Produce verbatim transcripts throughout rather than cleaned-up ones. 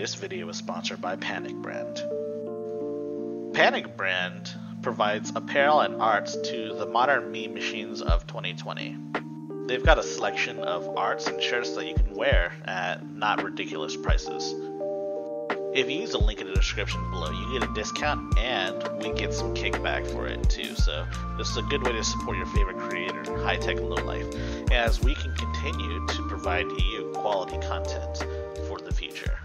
this video is sponsored by Panic Brand. Panic Brand provides apparel and arts to the modern meme machines of twenty twenty. They've got a selection of arts and shirts that you can wear at not ridiculous prices. If you use the link in the description below, you get a discount and we get some kickback for it too. So this is a good way to support your favorite creator, High Tech Low Life, as we can continue to provide you quality content for the future.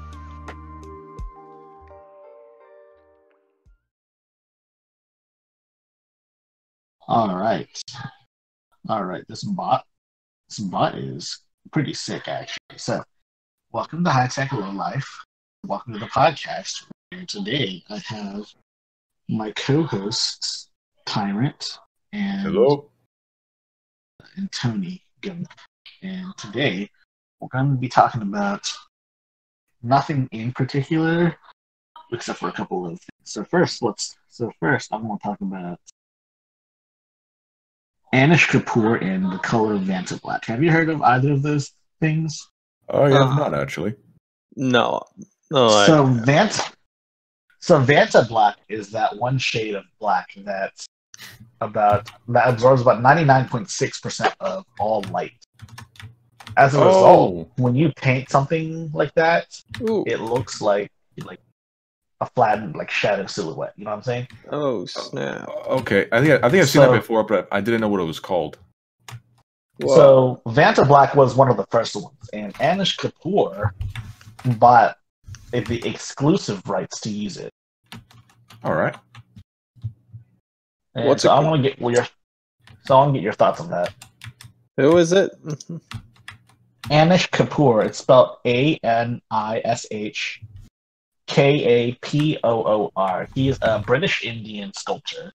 All right. All right. This bot, this bot is pretty sick, actually. So, welcome to High Tech Low Life. Welcome to the podcast. And today, I have my co-hosts, Tyrant and Hello. and Tony Gum. And today, we're going to be talking about nothing in particular, except for a couple of things. So first, let's. So first, I'm going to talk about Anish Kapoor and the color Vanta Black. Have you heard of either of those things? Oh, yeah, Uh, not actually. No. No, so I, Vanta, so Vanta Black is that one shade of black that's about that absorbs about ninety-nine point six percent of all light. As a Oh. result, when you paint something like that, ooh, it looks like like a flattened like shadow silhouette. You know what I'm saying? oh snap. Okay, I think I, I think I've seen So- that before, but I didn't know what it was called. Whoa. So Vanta Black was one of the first ones, and Anish Kapoor bought the exclusive rights to use it. All right. And What's so it I called? want to get well, your so I want to get your thoughts on that. Who is it? Anish Kapoor. It's spelled A N I S H K A P O O R. He is a British Indian sculptor.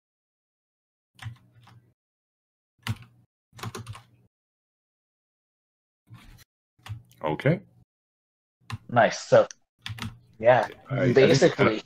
Okay. Nice. So, yeah, I- I think- basically.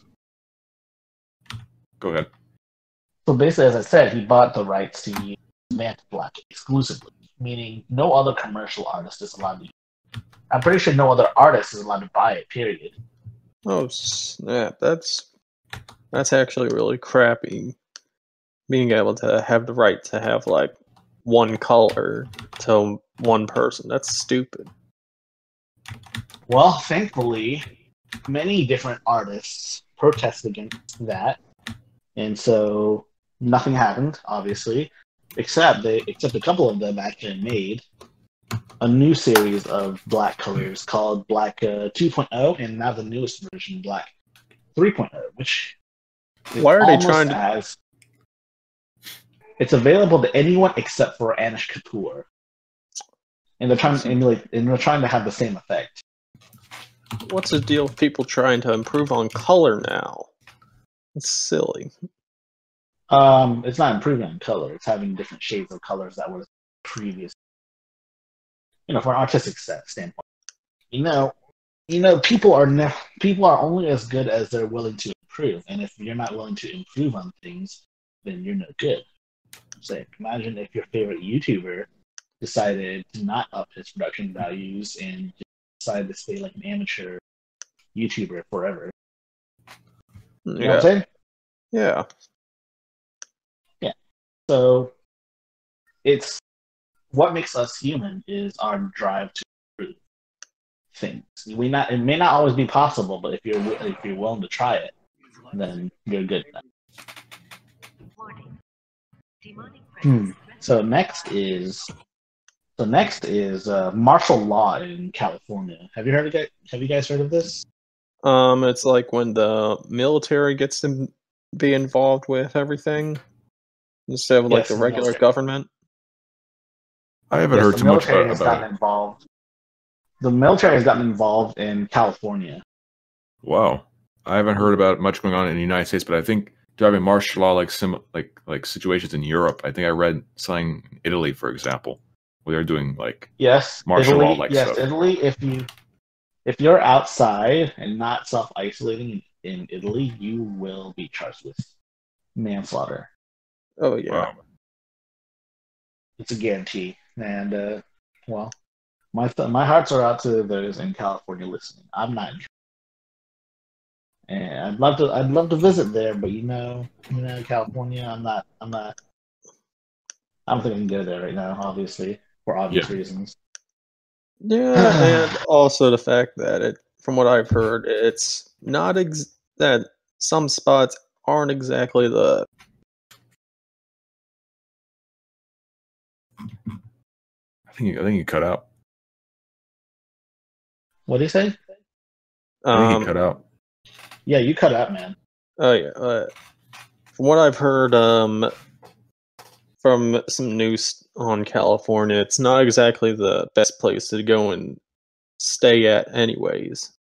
Go ahead. So basically, as I said, he bought the rights to use Vanta Black exclusively, meaning no other commercial artist is allowed to use it. I'm pretty sure no other artist is allowed to buy it, period. Oh snap. That's that's actually really crappy. Being able to have the right to have like one color to one person. That's stupid. Well, thankfully, many different artists protested against that, and so nothing happened, obviously, except they except a couple of them actually made a new series of black colors called Black uh, two point oh, and now the newest version, Black three point oh, which is Why are they almost trying to- as it's available to anyone except for Anish Kapoor, and they're trying to emulate, and they're trying to have the same effect. What's the deal with people trying to improve on color now? It's silly. Um, it's not improving on color; it's having different shades of colors that were previous. You know, from an artistic set standpoint, you know, you know, people are ne- people are only as good as they're willing to improve, and if you're not willing to improve on things, then you're no good. So imagine if your favorite YouTuber decided to not up his production values and decided to stay like an amateur YouTuber forever. You know what I'm Yeah. saying? Yeah. So it's what makes us human is our drive to improve things. We not it may not always be possible, but if you're wi- if you're willing to try it, then you're good. Hmm. So next is so next is uh, martial law in California. Have you heard of it? Have you guys heard of this? Um, it's like when the military gets to be involved with everything instead of like Yes, the the regular military. government. I haven't Yes, heard the too much military about, has about gotten it. involved. The military has gotten involved in California. Wow. I haven't heard about much going on in the United States, but I think driving martial law like sim like like situations in Europe. I think I read something in Italy, for example, where they're doing like Yes, Martial Italy, law like yes, stuff. Italy. If you if you're outside and not self isolating in Italy, you will be charged with manslaughter. Oh yeah. wow. It's a guarantee. And uh, well, my th- my hearts are out to those in California listening. I'm not in And I'd love to I'd love to visit there, but you know, you know, California, I'm not I'm not I don't think I can go there right now, obviously, for obvious Yeah. reasons. Yeah, and also the fact that it, from what I've heard, it's not ex- that some spots aren't exactly the. I think you, I think you cut out. What do you say? I think Um, you cut out. Yeah, you cut out, man. oh yeah, uh, from what I've heard, um, from some news on California, it's not exactly the best place to go and stay at, anyways.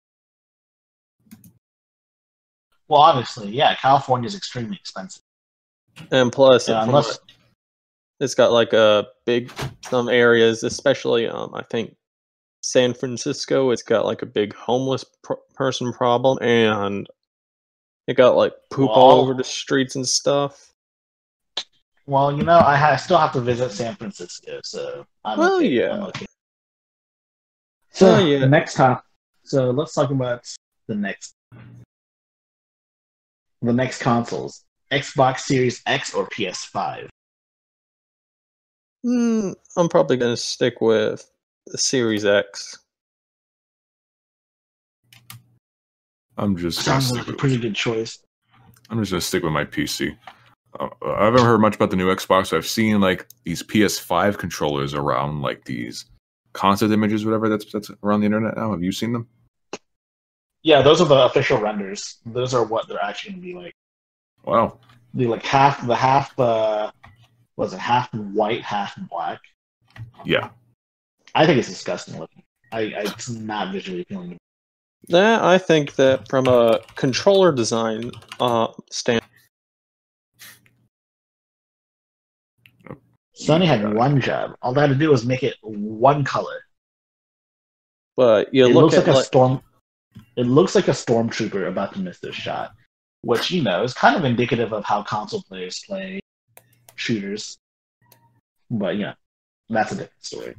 Well, obviously, yeah, California is extremely expensive. And plus, Yeah, from unless what, it's got like a big some areas, especially um, I think San Francisco. It's got like a big homeless pr- person problem, and it got like poop all Well- over the streets and stuff. well, you know, I, ha- I still have to visit San Francisco, so I'm Well, okay. yeah. I'm okay. So Oh, yeah. next time, so let's talk about the next, the next consoles: Xbox Series X or P S five. Hmm, I'm probably gonna stick with the Series X. I'm just gonna Sounds stick like a with, pretty good choice. I'm just gonna stick with my P C. Uh, I haven't heard much about the new Xbox. I've seen like these P S five controllers around, like these concept images, whatever that's that's around the internet now. Have you seen them? Yeah, those are the official renders. Those are what they're actually gonna be like. Wow. The like half the half uh was it half white, half black. Yeah. I think it's disgusting looking. I, I it's not visually appealing. That I think that from a controller design uh stand, Sony had Yeah. one job. All they had to do was make it one color. but you it look looks at like a like, storm. It looks like a stormtrooper about to miss this shot, which you know is kind of indicative of how console players play shooters. But yeah, that's a different story.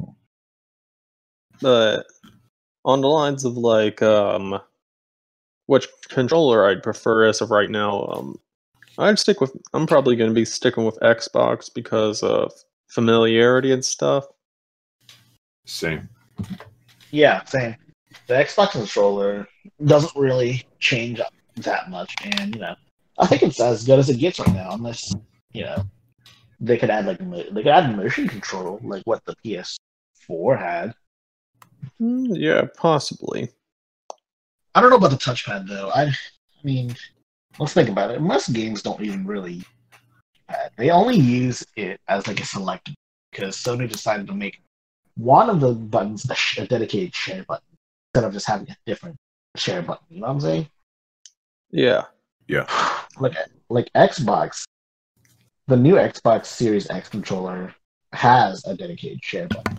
but on the lines of like um, which controller I'd prefer as of right now. Um, I'd stick with. I'm probably going to be sticking with Xbox because of familiarity and stuff. Same. Yeah, same. The Xbox controller doesn't really change that much, and you know, I think it's as good as it gets right now. Unless you know, they could add like mo- they could add motion control, like what the P S four had. Mm, yeah, possibly. I don't know about the touchpad though. I, I mean, let's think about it. Most games don't even really use that. They only use it as like a select because Sony decided to make one of the buttons a, sh- a dedicated share button instead of just having a different share button. You know what I'm saying? Yeah. Yeah. Like like Xbox, the new Xbox Series X controller has a dedicated share button.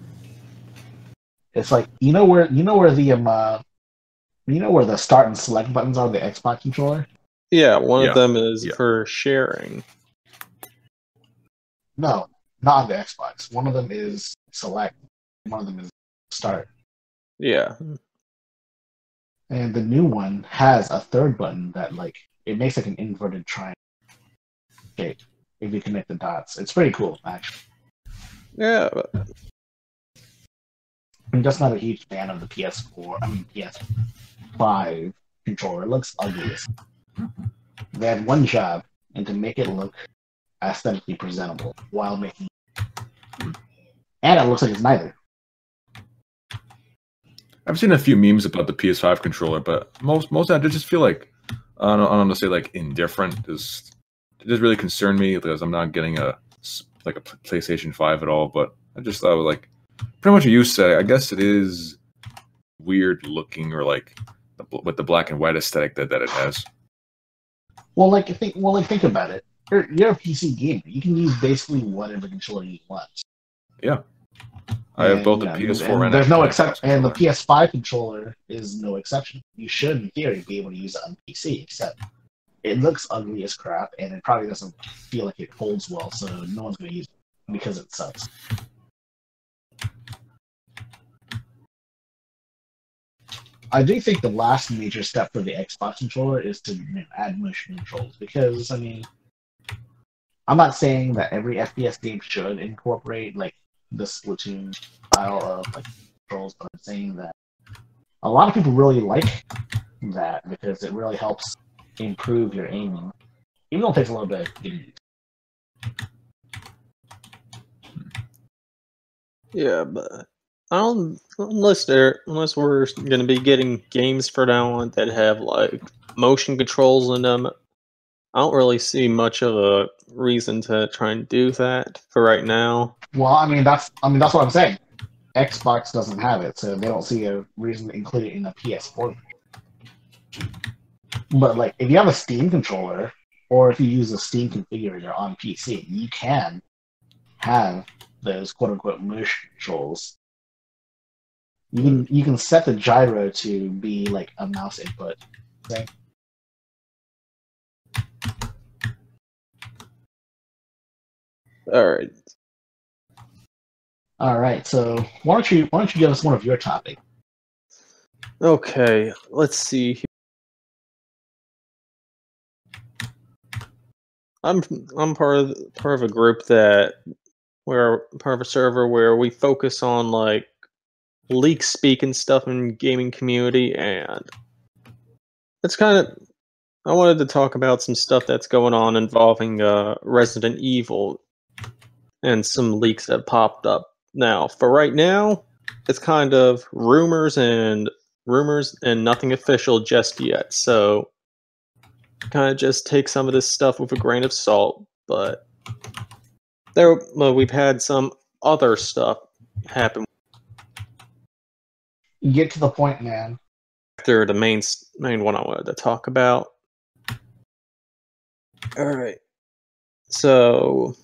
It's like you know where you know where the um uh, you know where the start and select buttons are on the Xbox controller. Yeah, one Yeah, of them is yeah. for sharing. No, not on the Xbox. One of them is select. One of them is start. Yeah. And the new one has a third button that like it makes like an inverted triangle shape if you connect the dots. It's pretty cool, actually. Yeah, but I'm just not a huge fan of the P S four. I mean P S five controller. It looks ugly. as- They had one job, and to make it look aesthetically presentable while making, and it looks like it's neither. I've seen a few memes about the P S five controller, but most most of that just feel like I don't, I don't want to say like indifferent. Just it doesn't really concern me because I'm not getting a s- like a PlayStation five at all. But I just thought like pretty much what you said. I guess it is weird looking or like the, with the black and white aesthetic that, that it has. Well, like think, well, like think about it. You're, you're a P C gamer. You can use basically whatever controller you want. Yeah, I have And, both you the know, P S four and and, there's no Xbox exception, and the controller. P S five controller is no exception. You should, in theory, be able to use it on P C, except it looks ugly as crap, and it probably doesn't feel like it holds well, so no one's going to use it because it sucks. I do think the last major step for the Xbox controller is to you know, add motion controls because I mean, I'm not saying that every F P S game should incorporate like the Splatoon style of like controls, but I'm saying that a lot of people really like that because it really helps improve your aiming, even though it takes a little bit of getting used. Yeah, but I don't unless they're unless we're gonna be getting games for now on that have like motion controls in them. I don't really see much of a reason to try and do that for right now. Well, I mean that's I mean that's what I'm saying. Xbox doesn't have it, so they don't see a reason to include it in a P S four. But like, if you have a Steam controller, or if you use a Steam configurator on P C, you can have those quote-unquote motion controls. You can you can set the gyro to be like a mouse input. Okay? All right. All right. So why don't you why don't you give us one of your topics? Okay. Let's see. I'm I'm part of part of a group that we're part of a server where we focus on like leak speak and stuff in gaming community, and it's kind of I wanted to talk about some stuff that's going on involving uh, Resident Evil and some leaks that popped up. Now, for right now, it's kind of rumors and rumors and nothing official just yet. So, kind of just take some of this stuff with a grain of salt. But there, well, we've had some other stuff happen Get to the point, man. after the main main one I wanted to talk about. All right, so.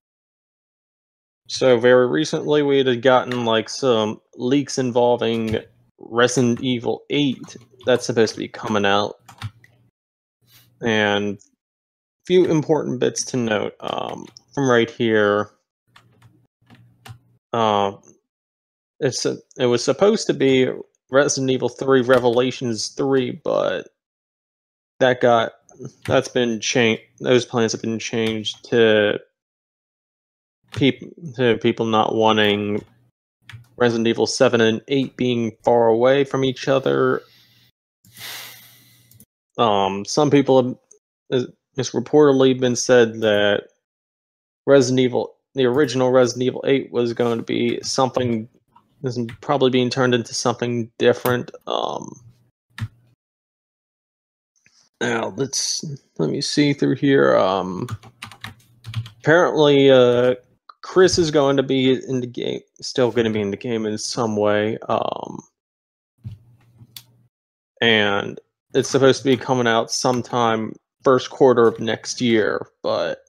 So very recently, we had gotten like some leaks involving Resident Evil eight that's supposed to be coming out, and a few important bits to note um, from right here. Uh, it's a, it was supposed to be Resident Evil three Revelations three, but that got that's been changed. Those plans have been changed to. People to people not wanting Resident Evil seven and eight being far away from each other. Um, some people have it's reportedly been said that Resident Evil, the original Resident Evil eight, was going to be something is probably being turned into something different. Um, now let's let me see through here. Um, apparently, uh. Chris is going to be in the game, still going to be in the game in some way. Um, and it's supposed to be coming out sometime first quarter of next year, but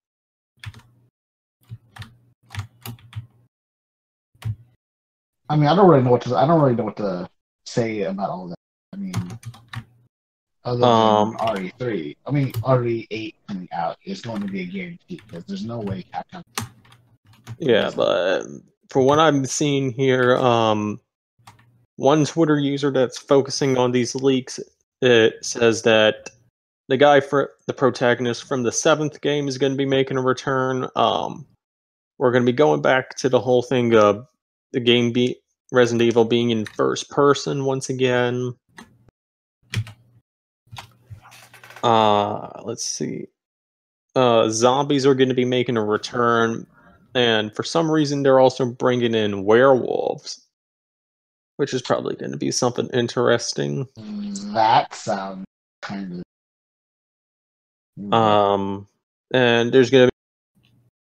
I mean, I don't really know what to I don't really know what to say about all that. I mean, other than um, R E three, I mean, R E eight coming out is going to be a guarantee because there's no way Capcom. Yeah, but for what I'm seeing here, um, one Twitter user that's focusing on these leaks, it says that the guy for the protagonist from the seventh game is going to be making a return. Um, we're going to be going back to the whole thing of the game be Resident Evil being in first person once again. Uh, let's see. Uh, zombies are going to be making a return. And for some reason, they're also bringing in werewolves, which is probably going to be something interesting. That sounds kind of. Um, and there's going to be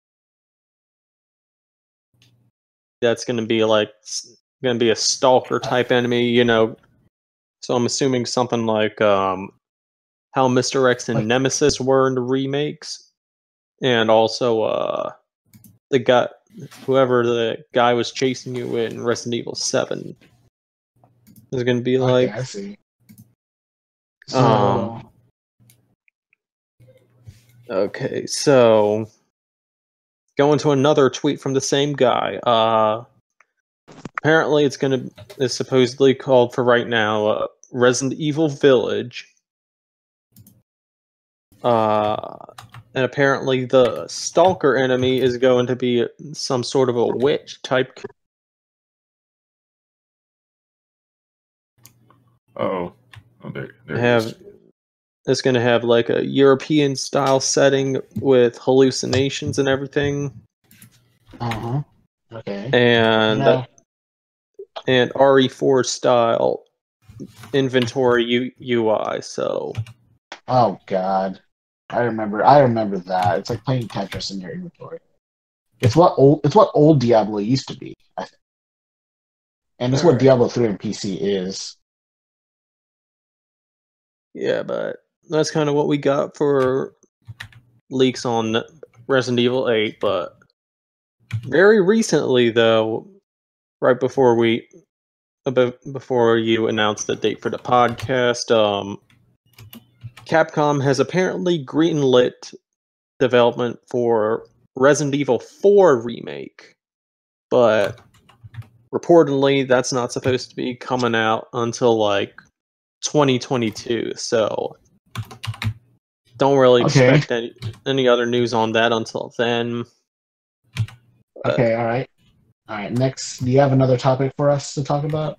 that's going to be like going to be a stalker type enemy, you know. So I'm assuming something like um, how Mister X and Like, Nemesis were in the remakes, and also uh. The guy, whoever the guy was chasing you in Resident Evil seven, is going to be like. Okay, I see. So, Um. Okay, so going to another tweet from the same guy. Uh, apparently it's gonna is supposedly called for right now uh, Resident Evil Village. Uh, and apparently the stalker enemy is going to be some sort of a witch type. Uh-oh. Oh, there, there it Have is. it's going to have like a European style setting with hallucinations and everything, Uh-huh. Okay. and No. and R E four style inventory U- UI. So Oh god. I remember I remember that. It's like playing Tetris in your inventory. It's what old it's what old Diablo used to be, I think. And it's what Alright. Diablo three on P C is. yeah, but that's kind of what we got for leaks on Resident Evil eight. But very recently, though, right before we, about before you announced the date for the podcast, um, Capcom has apparently greenlit development for Resident Evil four remake, but reportedly that's not supposed to be coming out until like twenty twenty-two. So don't really Okay. expect any any other news on that until then. But, Okay, alright. Alright, next, do you have another topic for us to talk about?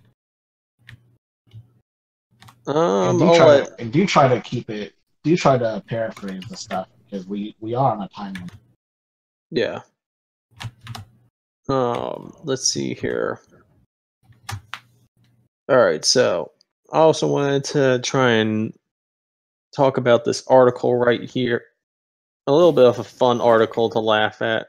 And um, do I'll try let, to and do try to keep it do try to paraphrase the stuff because we, we are on a time limit. yeah. Um, let's see here. All right, so I also wanted to try and talk about this article right here. A little bit of a fun article to laugh at.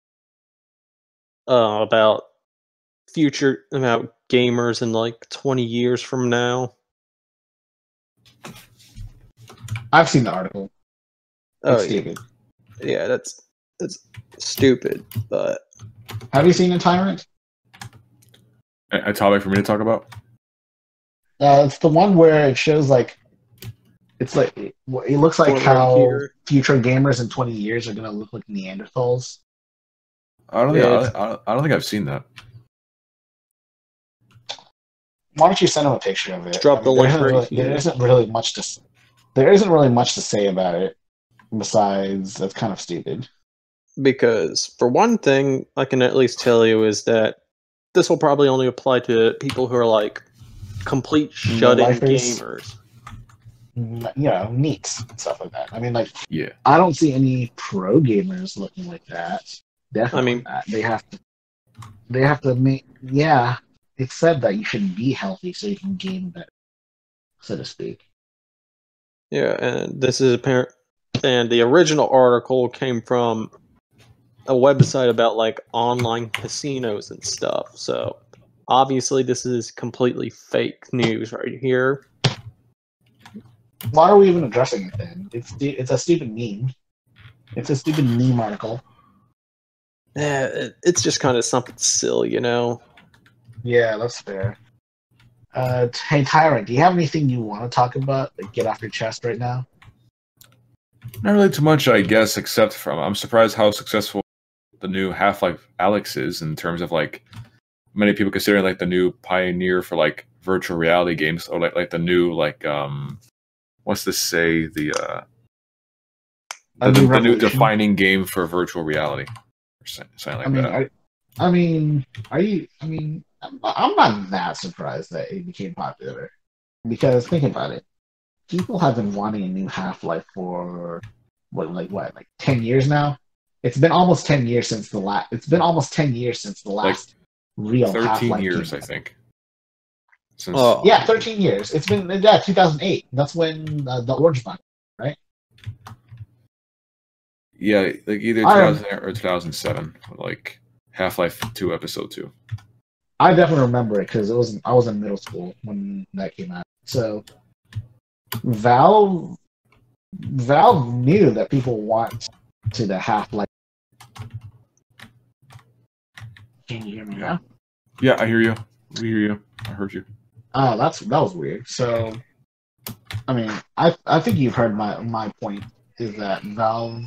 Uh, about future about gamers in like twenty years from now. I've seen the article. Oh It's yeah, stupid. yeah, that's that's stupid, but Have you seen a Tyrant? A, a topic for me to talk about? Uh, it's the one where it shows like it's like it, it looks like Right how here. future gamers in twenty years are going to look like Neanderthals. I don't Yeah, think it's- I, I, I don't think I've seen that. Why don't you send them a picture of it? Drop the there link isn't right really, here. there isn't really much to s- there isn't really much to say about it besides that's kind of stupid. Because for one thing, I can at least tell you is that this will probably only apply to people who are like complete shut-in No-lifers. gamers. Mm, You know, neats and stuff like that. I mean, like Yeah. I don't see any pro gamers looking like that. Definitely I mean- not. They have to. They have to make. Yeah, it's said that you should be healthy so you can game better, so to speak. Yeah, and this is apparent. And the original article came from a website about like online casinos and stuff. So obviously, this is completely fake news right here. Why are we even addressing it then? It's stu- it's a stupid meme. It's a stupid meme article. Yeah, it, it's just kind of something silly, you know. Yeah, that's fair. Uh, t- hey Tyrant, do you have anything you want to talk about? Like, get off your chest right now. Not really too much, I guess, except from I'm surprised how successful the new Half-Life Alyx is in terms of like many people considering like the new pioneer for like virtual reality games, or like like the new like um what's this say the uh A the, new the new revolution? defining game for virtual reality or something like I mean, that. are, I mean, are you? I mean, I'm, I'm not that surprised that it became popular because think about it. People have been wanting a new Half-Life for what, like what, like ten years now. It's been almost ten years since the last. It's been almost ten years since the last real Thirteen Half-Life years, game. I think. Since Oh. Yeah, thirteen years. It's been yeah, two thousand eight. That's when uh, the Orange Box. yeah, like either two I- thousand eight or two thousand seven, like Half-Life two Episode two. I definitely remember it because it was I was in middle school when that came out. So Valve Valve knew that people want to the Half-Life. Can you hear me now? Yeah, I hear you. We hear you. I heard you. Oh, that's that was weird. So, I mean, I I think you've heard my my point is that Valve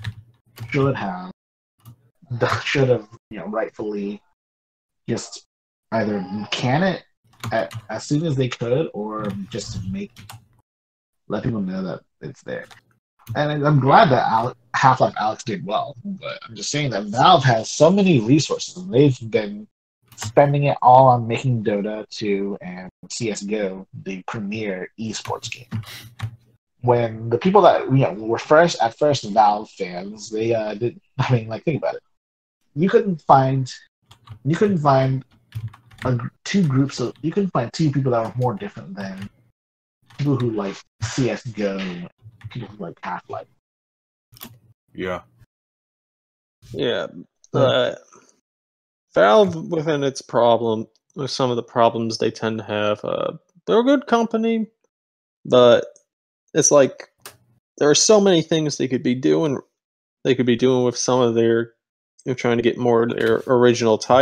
should have should have you know rightfully just either can it at, as soon as they could, or just to make let people know that it's there. And I'm glad that Al- Half-Life Alyx did well, but I'm just saying that Valve has so many resources, and they've been spending it all on making Dota two and C S G O the premier esports game. When the people that you know were first at first Valve fans, they uh, did. I mean, like think about it. You couldn't find, you couldn't find a, two groups of. You couldn't find two people that were more different than people who like C S G O, and people who like Half-Life. Yeah. Yeah. Uh, Valve, within its problem, with some of the problems they tend to have, uh, they're a good company, but it's like there are so many things they could be doing. They could be doing with some of their, you know, trying to get more of their original type.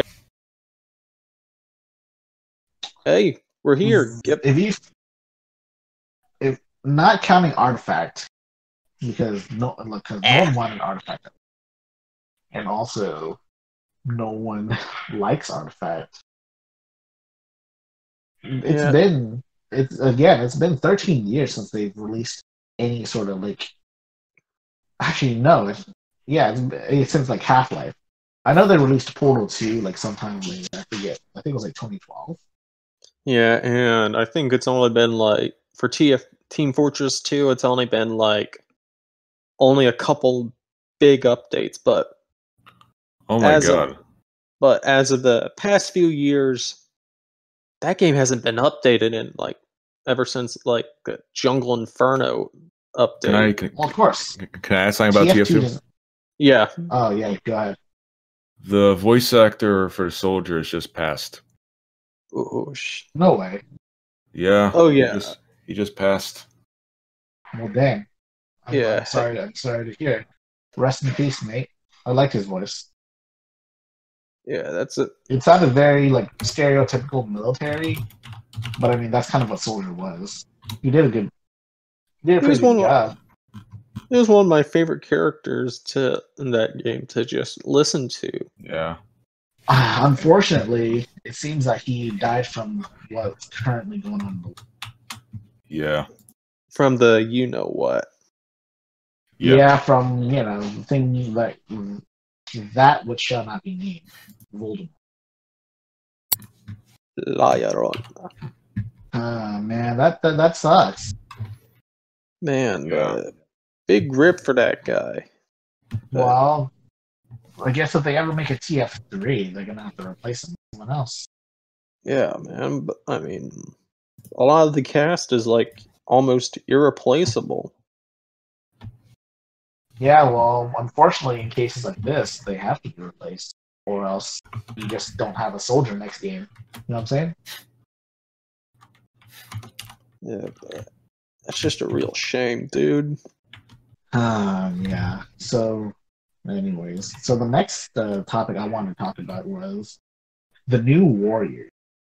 Hey, we're here. Yep. If you, if not counting Artifact, because no, because no one wanted Artifact, and also no one likes Artifact. It's Yeah. been it's again. It's been thirteen years since they've released any sort of like. Actually, no. It's, yeah, it's, it's since like Half-Life. I know they released Portal two like sometime later. I forget. I think it was like twenty twelve. Yeah, and I think it's only been like for T F Team Fortress two, it's only been like only a couple big updates, but Oh my As god. of- but as of the past few years, that game hasn't been updated in like ever since like the Jungle Inferno update. Can I can, Well, of course. can I ask something about T F two? doesn't- Yeah, Oh yeah, go ahead. The voice actor for Soldier has just passed. oh, sh- No way. Yeah. Oh, he yeah. just, he just passed. Well, dang. I'm, Yeah. I'm sorry. I'm sorry to hear. Rest in peace, mate. I liked his voice. yeah, that's it. It sounded very like stereotypical military, but I mean that's kind of what Soldier was. He did a good, he did a He was pretty good one- job. It was one of my favorite characters to in that game to just listen to. Yeah. Uh, unfortunately, it seems that he died from what's currently going on. Yeah. From the you know what. Yeah, Yeah. from you know thing like that which shall not be named. Voldemort. Liar. Ah man, that, that that sucks. Man, Yeah. uh, big rip for that guy. Well, I guess if they ever make a T F three, they're gonna have to replace him with someone else. Yeah, man. But, I mean, a lot of the cast is like almost irreplaceable. Yeah, well, unfortunately, in cases like this, they have to be replaced, or else you just don't have a soldier next game. You know what I'm saying? Yeah, but that's just a real shame, dude. Um, yeah. So, anyways, so the next uh, topic I wanted to talk about was the new Warriors.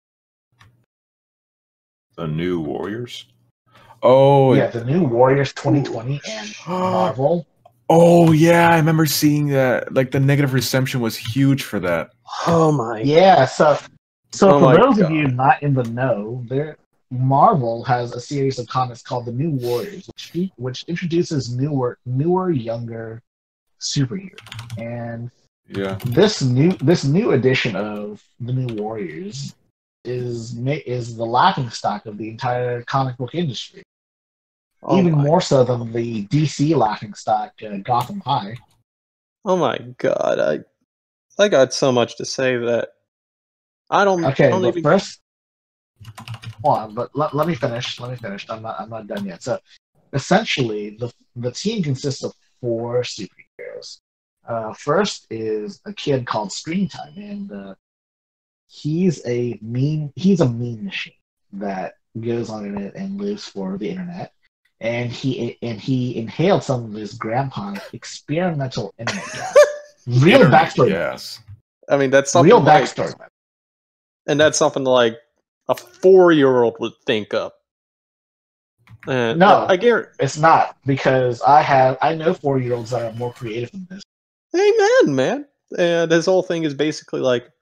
The new Warriors. Oh. Yeah, the new Warriors twenty twenty and Marvel. Oh yeah, I remember seeing that. Like the negative reception was huge for that. Oh my. Yeah, so so Oh for my those God. of you not in the know, there Marvel has a series of comics called the New Warriors, which fe- which introduces newer, newer, younger superheroes. And Yeah. this new this new edition of the New Warriors is ma- is the laughingstock of the entire comic book industry, Oh even my, more so than the D C laughingstock uh, Gotham High. Oh my god, I I got so much to say that I don't. Okay, I don't but even. first, hold on, but let, let me finish. Let me finish. I'm not. I'm not done yet. So, essentially, the the team consists of four superheroes. Uh, first is a kid called Screentime, and uh, he's a meme. He's a meme machine that goes on the internet and lives for the internet. And he and he inhaled some of his grandpa's experimental internet gas. Real Internet backstory. Yes. I mean, that's something. Real like- backstory. and that's something like a four-year-old would think up. And No. I guarantee. It's not, because I have I know four year olds that are more creative than this. Hey, man, man, and his whole thing is basically like,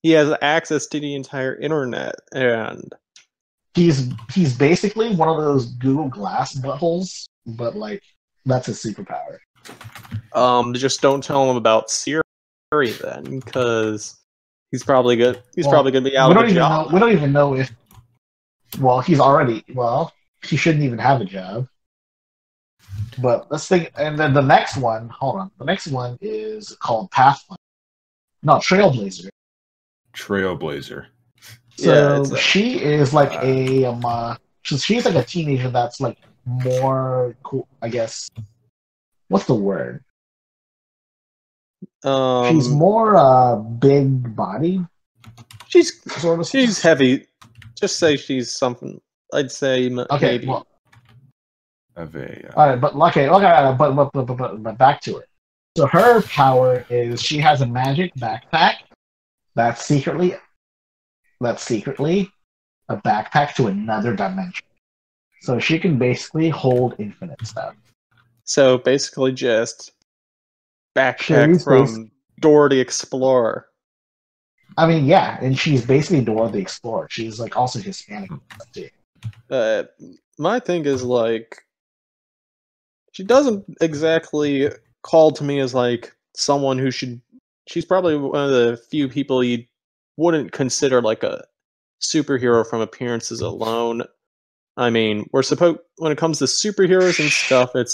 he has access to the entire internet, and He's he's basically one of those Google Glass buttholes, but like that's his superpower. um, just don't tell him about Siri then, because he's probably good. He's Well, probably gonna be out we of don't a even job. know. We don't even know if. Well, he's already. Well, he shouldn't even have a job. But let's think. And then the next one. Hold on. The next one is called Pathfinder. No, Trailblazer. Trailblazer. So Yeah, it's a- she is like uh, a um, uh, she's, she's like a teenager that's like more cool. I guess. What's the word? Um, She's more uh big bodied, she's sort of. she's heavy. Just say she's something. I'd say m- Okay, maybe. well, Of a, uh, all right, but okay, okay, but but, but, but but back to it. So her power is she has a magic backpack that's secretly that's secretly a backpack to another dimension. So she can basically hold infinite stuff. So basically, just She's backpack from Dora the Explorer. I mean, yeah, and she's basically Dora the Explorer. She's like also Hispanic too. Uh, my thing is like, she doesn't exactly call to me as like someone who should. She's probably one of the few people you wouldn't consider like a superhero from appearances alone. I mean, we're supposed when it comes to superheroes and stuff, it's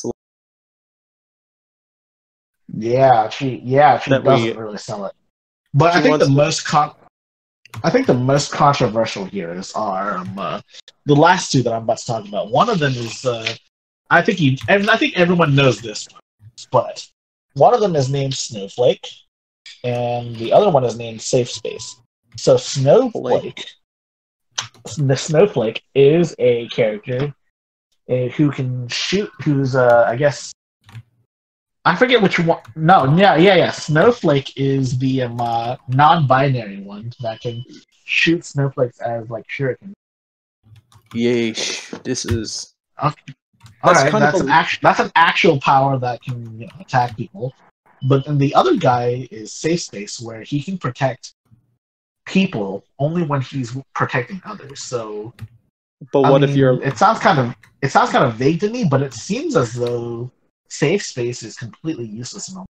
Yeah, she yeah she That doesn't we- really sell it. But She I think wants the to- most con- I think the most controversial heroes are um, uh, the last two that I'm about to talk about. One of them is uh, I think you and I think everyone knows this, but one of them is named Snowflake, and the other one is named Safe Space. So Snowflake, the Snowflake is a character uh, who can shoot. Who's uh, I guess. I forget which one. No, yeah, yeah, yeah. Snowflake is the um, uh, non-binary one that can shoot snowflakes as like shuriken. yeesh. This is All That's right, kind of that's a- an actual that's an actual power that can you know, attack people. But then the other guy is Safe Space, where he can protect people only when he's protecting others. So, but I what if mean, you're It sounds kind of it sounds kind of vague to me, but it seems as though Safe Space is completely useless in all.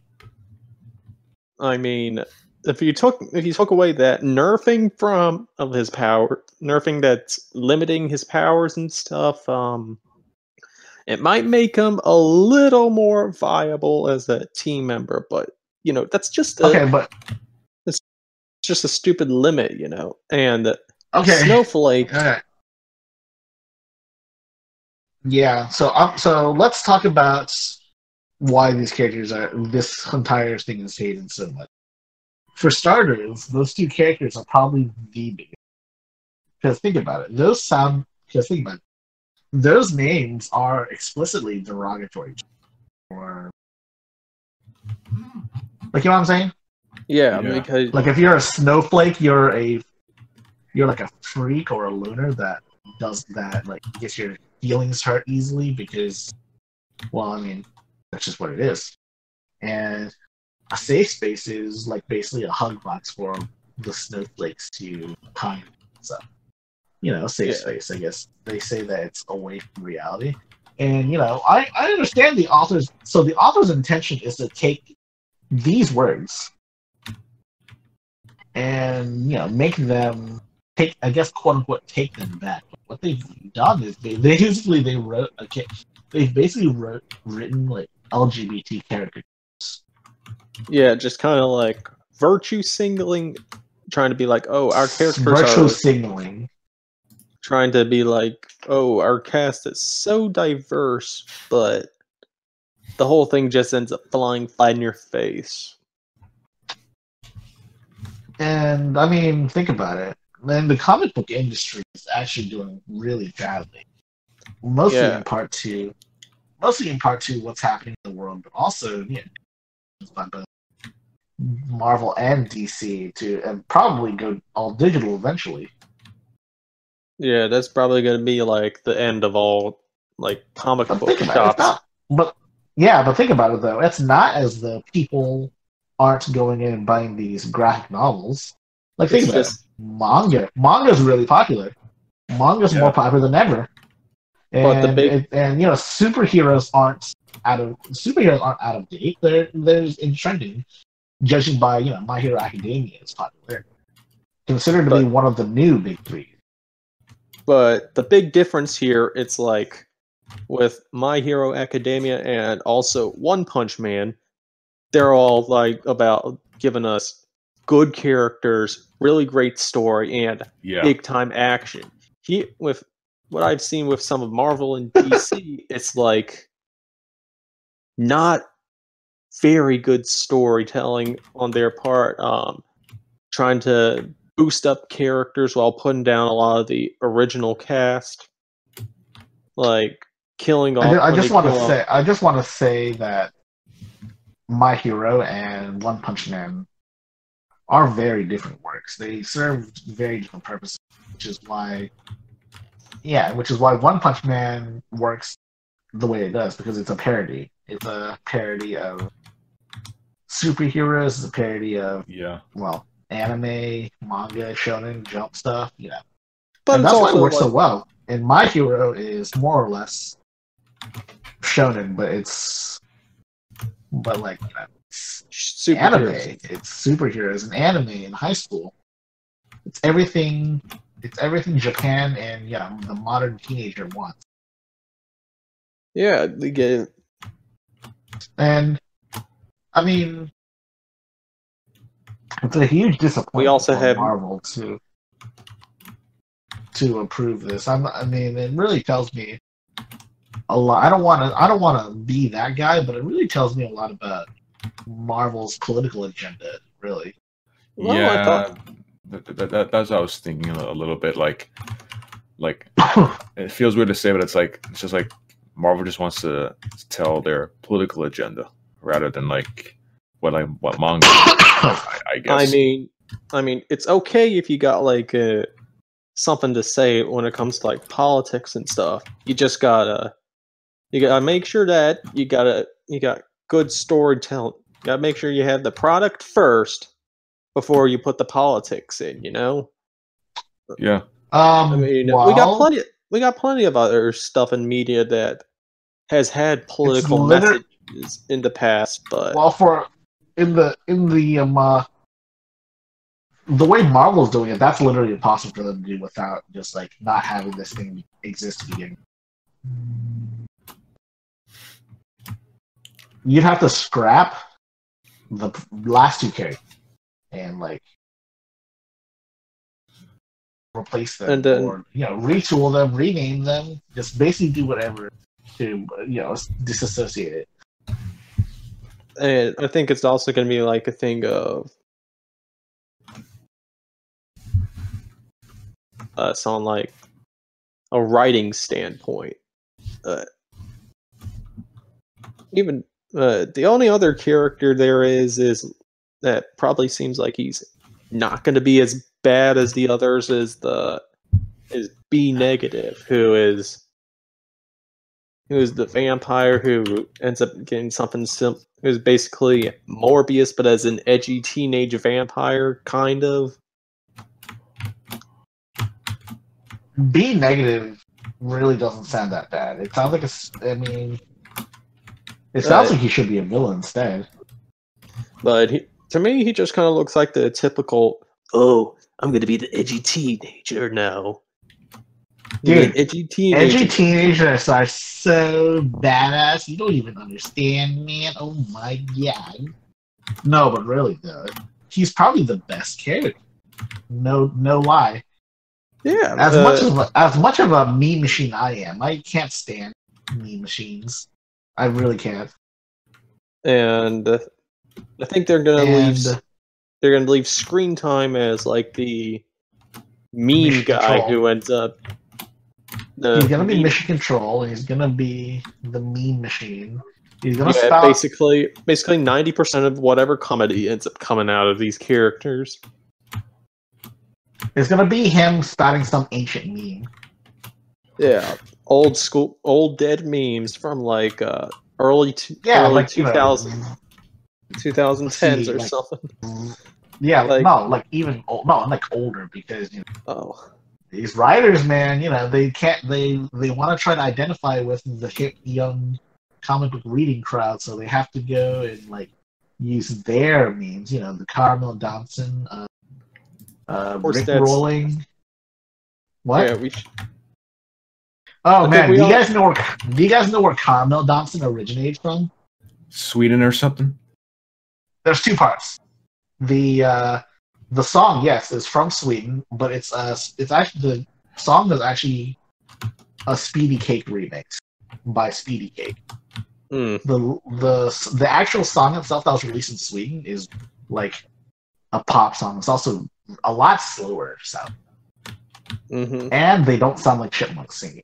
I mean, if you took if you took away that nerfing from of his power, nerfing that's limiting his powers and stuff, um, it might make him a little more viable as a team member. But you know, that's just a, Okay, but it's just a stupid limit, you know. And okay. Snowflake, Alright. Yeah, so um, so let's talk about why these characters are this entire thing is hated so much. For starters, those two characters are probably the biggest. Because think about it, those sound. Because think about it, those names are explicitly derogatory, or like you know what I'm saying. yeah, Yeah. because Like if you're a snowflake, you're a you're like a freak or a loner that does that like gets your feelings hurt easily because, well, I mean, that's just what it is. And a safe space is like basically a hug box for the snowflakes to kind so you know, safe Yeah. space. I guess they say that it's away from reality. And you know, I, I understand the author's so the author's intention is to take these words and you know make them take I guess quote unquote take them back. What they've done is they, they basically they wrote a ca- they've basically wrote written like L G B T characters. yeah, just kind of like virtue singling, trying to be like, oh, our characters Virtual are signaling. trying to be like, oh, our cast is so diverse, but the whole thing just ends up flying flat in your face. And I mean, think about it. Man, the comic book industry is actually doing really badly. Mostly Yeah. in part two, mostly in part two, what's happening in the world, but also you know, by both Marvel and D C to and probably go all digital eventually. Yeah, that's probably going to be like the end of all like comic But book think about it, it's shops. not. But yeah, but think about it though. It's not as though people aren't going in and buying these graphic novels. Like think It's about just- it. Manga, manga's really popular. Manga's Yeah. more popular than ever. And, But the big- it, and you know, superheroes aren't out of superheroes aren't out of date. They're they're in trending, judging by you know My Hero Academia is popular, considered to be But- one of the new big three. But the big difference here, it's like with My Hero Academia and also One Punch Man, they're all like about giving us good characters, really great story, and Yeah. big time action. He with what I've seen with some of Marvel and D C, it's like not very good storytelling on their part. Um, trying to boost up characters while putting down a lot of the original cast, like killing off. I, ju- I when just they want to kill off- say, I just want to say that My Hero and One Punch Man are very different works. They serve very different purposes, which is why, yeah, which is why One Punch Man works the way it does because it's a parody. It's a parody of superheroes. It's a parody of Yeah. well, anime, manga, shonen, jump stuff. You know, but and it's that's why also it works so like- well. And My Hero is more or less shonen, but it's but like you know, it's anime. superheroes. It's superheroes and anime in high school. It's everything. It's everything Japan and yeah, the modern teenager wants. Yeah, they get And I mean, it's a huge disappointment. We also for have- Marvel to to approve this. I'm, I mean, it really tells me a lot. I don't want to. I don't want to be that guy, but it really tells me a lot about Marvel's political agenda. Really. Well, I yeah. thought- That, that, that, that's what I was thinking a, a little bit. Like, like it feels weird to say, but it's like it's just like Marvel just wants to tell their political agenda rather than like what I what manga. I, I guess. I mean, I mean, it's okay if you got like uh, something to say when it comes to like politics and stuff. You just gotta, you gotta make sure that you gotta, you got good storytelling. You gotta make sure you have the product first before you put the politics in. You know, yeah. Um, I mean, we well, got plenty, we got plenty of other stuff in media that has had political liter- messages in the past, but Well, for in the in the um, uh, the way Marvel's doing it, that's literally impossible for them to do without just like not having this thing exist to begin. You'd have to scrap the last two characters and like replace them And then- or you know retool them, rename them, just basically do whatever to you know disassociate it. and I think it's also going to be like a thing of us on like a writing standpoint. Uh, even uh, the only other character there is is that probably seems like he's not going to be as bad as the others is the is B negative, who is who is the vampire who ends up getting something sim- who's basically Morbius but as an edgy teenage vampire kind of. B negative really doesn't sound that bad. It sounds like a. s- I mean, it sounds Uh, like he should be a villain instead. But he, to me, he just kind of looks like the typical. Oh, I'm gonna be the edgy teenager now. Dude, An edgy teenager. Edgy teenagers are so badass. You don't even understand, man. Oh my god. No, but really though, he's probably the best character. No, no lie. Yeah, As uh, much of as much of a meme machine I am, I can't stand meme machines. I really can't. and uh, I think they're gonna leave. And They're gonna leave screen time as like the meme Mission guy Control. who ends up. The he's gonna be meme- mission control. He's gonna be the meme machine. He's gonna yeah, stop. basically, basically ninety percent of whatever comedy ends up coming out of these characters. It's gonna be him starting some ancient meme. Yeah, old school, old dead memes from like uh, early, two, Yeah, early like you two know, thousand, twenty tens see, or like- something. Yeah, Like- no, like even old, no, like older because you know, Oh, these writers, man, you know, they can't, they they want to try to identify with the hip young comic book reading crowd, so they have to go and like use their memes, you know, the Carmel Johnson, uh, uh, course Rick that's- Rolling. What? yeah, we. Sh- Oh I think man, we do you all- guys know where do you guys know where Carmel Johnson originated from? Sweden or something. There's two parts. The uh, the song, yes, is from Sweden, but it's uh it's actually the song is actually a Speedy Cake remix by Speedy Cake. Hmm. The the the actual song itself that was released in Sweden is like a pop song. It's also a lot slower sound, Mm-hmm. and they don't sound like chipmunks singing.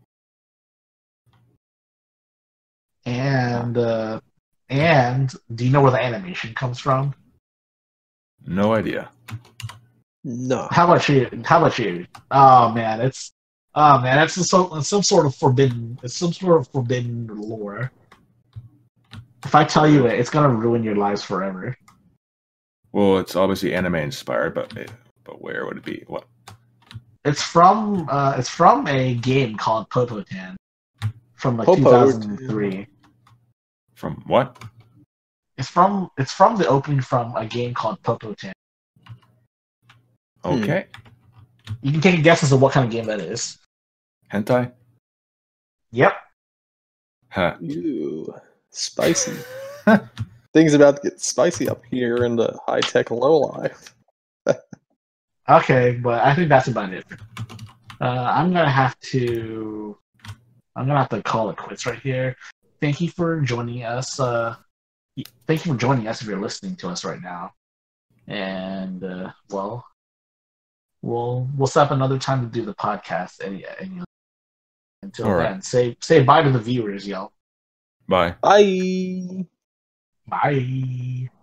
And uh, and do you know where the animation comes from? No idea. No. How about you? How about you? Oh man, it's oh man, it's some it's some sort of forbidden it's some sort of forbidden lore. If I tell you it, it's gonna ruin your lives forever. Well, it's obviously anime inspired, but but where would it be? What? It's from uh, it's from a game called Popotan from like Popotan. two thousand three. From what? It's from it's from the opening from a game called Popotan. Hmm. Okay. You can take a guess as to what kind of game that is. Hentai? Yep. Huh. Ew. Spicy. Things about to get spicy up here in the high tech low life. Okay, but I think that's about it. Uh, I'm gonna have to. I'm gonna have to call it quits right here. Thank you for joining us. Uh, thank you for joining us if you're listening to us right now. And uh, well, we'll we'll set up another time to do the podcast. And, and until All right. then, say say bye to the viewers, y'all. Bye. Bye. Bye.